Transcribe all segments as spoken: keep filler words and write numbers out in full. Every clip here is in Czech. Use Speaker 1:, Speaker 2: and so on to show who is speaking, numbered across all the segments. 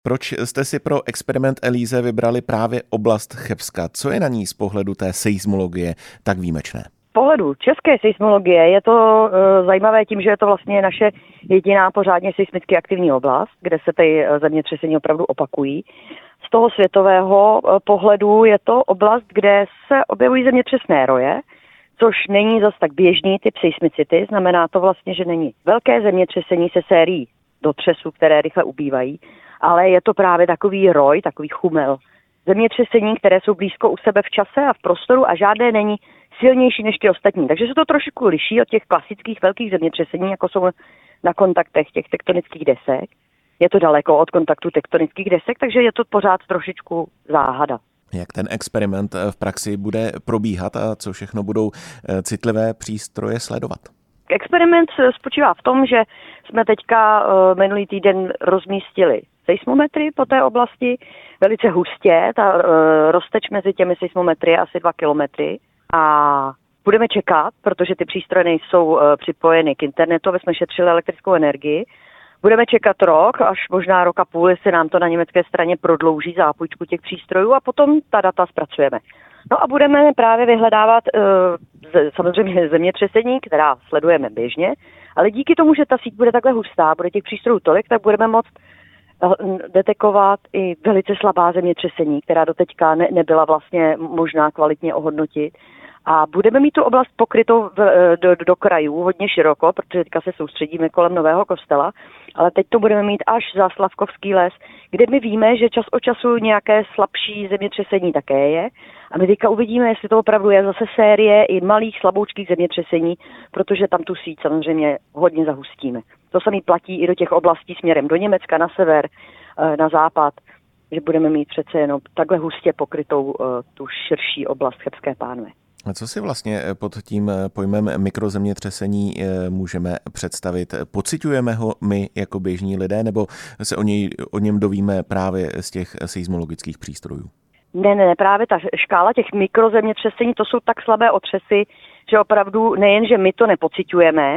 Speaker 1: Proč jste si pro experiment Elíze vybrali právě oblast Chebska? Co je na ní z pohledu té seismologie tak výjimečné?
Speaker 2: Z pohledu české seismologie je to e, zajímavé tím, že je to vlastně naše jediná pořádně seismicky aktivní oblast, kde se ty zemětřesení opravdu opakují. Z toho světového e, pohledu je to oblast, kde se objevují zemětřesné roje, což není zas tak běžný typ seismicity. Znamená to vlastně, že není velké zemětřesení se sérií dotřesů, které rychle ubývají, ale je to právě takový roj, takový chumel. Zemětřesení, které jsou blízko u sebe v čase a v prostoru a žádné není silnější než ty ostatní. Takže se to trošku liší od těch klasických velkých zemětřesení, jako jsou na kontaktech těch tektonických desek. Je to daleko od kontaktu tektonických desek, takže je to pořád trošičku záhada.
Speaker 1: Jak ten experiment v praxi bude probíhat a co všechno budou citlivé přístroje sledovat?
Speaker 2: Experiment spočívá v tom, že jsme teďka minulý týden rozmístili seismometry po té oblasti velice hustě. Ta rozteč mezi těmi seismometry je asi dva kilometry a budeme čekat, protože ty přístroje nejsou připojeny k internetu, aby jsme šetřili elektrickou energii. Budeme čekat rok, až možná rok a půl, jestli nám to na německé straně prodlouží zápůjčku těch přístrojů a potom ta data zpracujeme. No a budeme právě vyhledávat e, samozřejmě zemětřesení, která sledujeme běžně, ale díky tomu, že ta síť bude takhle hustá, bude těch přístrojů tolik, tak budeme moct detekovat i velice slabá zemětřesení, která doteďka ne, nebyla vlastně možná kvalitně ohodnotit. A budeme mít tu oblast pokrytou v, do, do krajů hodně široko, protože teďka se soustředíme kolem Nového Kostela, ale teď to budeme mít až za Slavkovský les, kde my víme, že čas od času nějaké slabší zemětřesení také je. A my teďka uvidíme, jestli to opravdu je zase série i malých slaboučkých zemětřesení, protože tam tu síť samozřejmě hodně zahustíme. To samé platí i do těch oblastí směrem do Německa, na sever, na západ, že budeme mít přece jenom takhle hustě pokrytou tu širší oblast Chebské pánve.
Speaker 1: A co si vlastně pod tím pojmem mikrozemětřesení můžeme představit? Pociťujeme ho my jako běžní lidé, nebo se o, něj, o něm dovíme právě z těch seismologických přístrojů?
Speaker 2: Ne, ne, ne, právě ta škála těch mikrozemětřesení, to jsou tak slabé otřesy, že opravdu nejen, že my to nepociťujeme,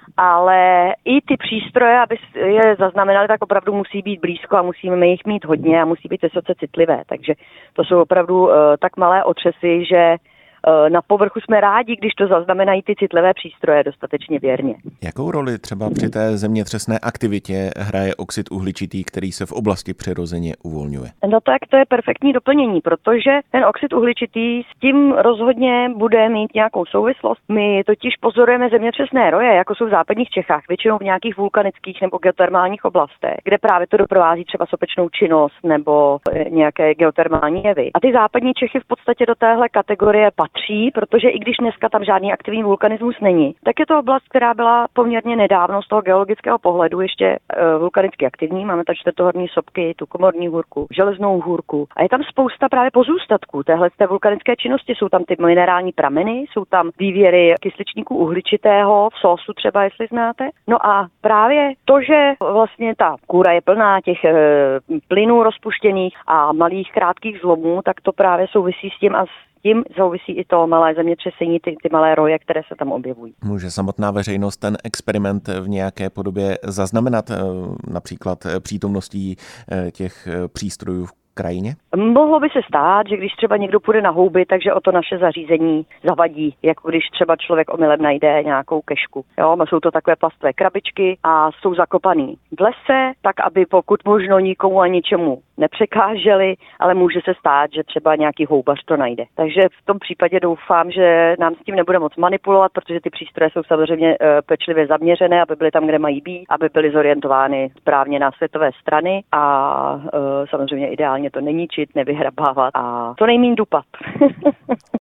Speaker 2: ale i ty přístroje, aby je zaznamenali, tak opravdu musí být blízko a musíme jich mít hodně a musí být vysoce citlivé. Takže to jsou opravdu uh, tak malé otřesy, že na povrchu jsme rádi, když to zaznamenají ty citlivé přístroje dostatečně věrně.
Speaker 1: Jakou roli třeba při té zemětřesné aktivitě hraje oxid uhličitý, který se v oblasti přirozeně uvolňuje?
Speaker 2: No tak to je perfektní doplnění, protože ten oxid uhličitý s tím rozhodně bude mít nějakou souvislost. My totiž pozorujeme zemětřesné roje, jako jsou v západních Čechách, většinou v nějakých vulkanických nebo geotermálních oblastech, kde právě to doprovází třeba sopečnou činnost nebo nějaké geotermální jevy. A ty západní Čechy v podstatě do téhle kategorie patří. Protože i když dneska tam žádný aktivní vulkanismus není, tak je to oblast, která byla poměrně nedávno z toho geologického pohledu ještě e, vulkanicky aktivní. Máme tam čtvrtohorní sopky, tu komorní hůrku, železnou hůrku a je tam spousta právě pozůstatků téhle té vulkanické činnosti. Jsou tam ty minerální prameny, jsou tam vývěry kysličníku uhličitého v Sósu třeba, jestli znáte. No a právě to, že vlastně ta kůra je plná těch e, plynů rozpuštěných a malých krátkých zlomů, tak to právě souvisí s tím a s tím souvisí i to malé zemětřesení, ty, ty malé roje, které se tam objevují.
Speaker 1: Může samotná veřejnost ten experiment v nějaké podobě zaznamenat, například přítomností těch přístrojů v krajině?
Speaker 2: Mohlo by se stát, že když třeba někdo půjde na houby, takže o to naše zařízení zavadí, jako když třeba člověk omylem najde nějakou kešku. Jo, jsou to takové plastové krabičky a jsou zakopaný v lese, tak aby pokud možno nikomu a ničemu nepřekáželi, ale může se stát, že třeba nějaký houbař to najde. Takže v tom případě doufám, že nám s tím nebude moc manipulovat, protože ty přístroje jsou samozřejmě pečlivě zaměřené, aby byly tam, kde mají být, aby byly zorientovány správně na světové strany a e, samozřejmě ideálně to neníčit, nevyhrabávat a to nejmín dupat.